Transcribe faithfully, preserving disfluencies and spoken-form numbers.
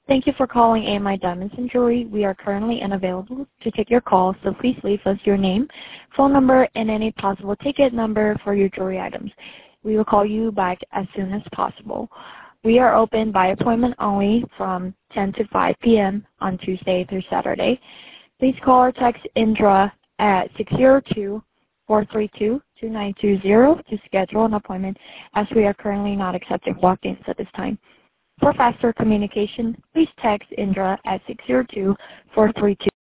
Thank you for calling A M I Diamonds and Jewelry. We are currently unavailable to take your call, so please leave us your name, phone number, and any possible ticket number for your jewelry items. We will call you back as soon as possible. We are open by appointment only from ten to five p m on Tuesday through Saturday. Please call or text Indra at six zero two, four three two, two nine two zero to schedule an appointment, as we are currently not accepting walk-ins at this time. For faster communication, please text Indra at six zero two, four three two.